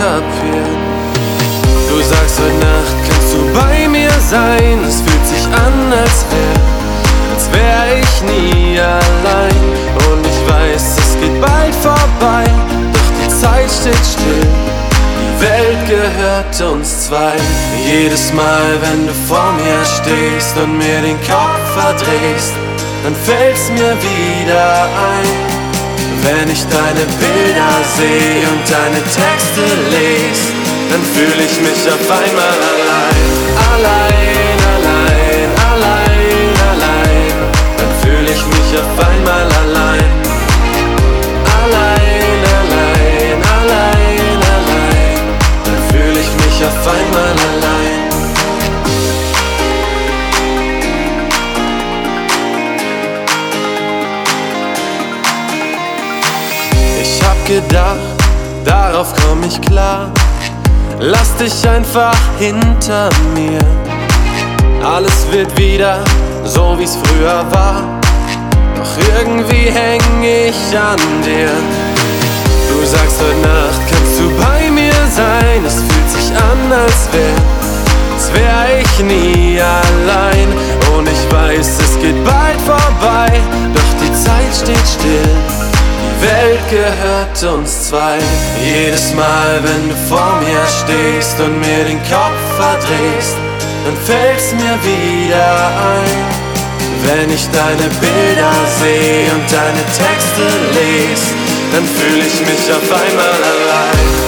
kapieren. Du sagst, heute Nacht kannst du bei mir sein. Es fühlt sich an, als wär ich nie allein. Und ich weiß, es geht bald vorbei, doch die Zeit steht still. Die Welt gehört uns zwei. Jedes Mal, wenn du vor mir stehst und mir den Kopf verdrehst, dann fällt's mir wieder ein. Wenn ich deine Bilder sehe und deine Texte lese, dann fühle ich mich auf einmal allein. Allein, allein, allein, allein. Dann fühle ich mich auf einmal allein. Allein, allein, allein, allein. Dann fühle ich mich auf einmal allein. Ich hab gedacht, darauf komm ich klar. Lass dich einfach hinter mir. Alles wird wieder so wie's früher war. Doch irgendwie häng ich an dir. Du sagst, heute Nacht kannst du bei mir sein. Es fühlt sich an, als wär ich nie allein. Und ich weiß, es geht bald vorbei, doch die Zeit steht still. Die Welt gehört uns zwei. Jedes Mal, wenn du vor mir stehst und mir den Kopf verdrehst, dann fällt's mir wieder ein. Wenn ich deine Bilder sehe und deine Texte lese, dann fühle ich mich auf einmal allein.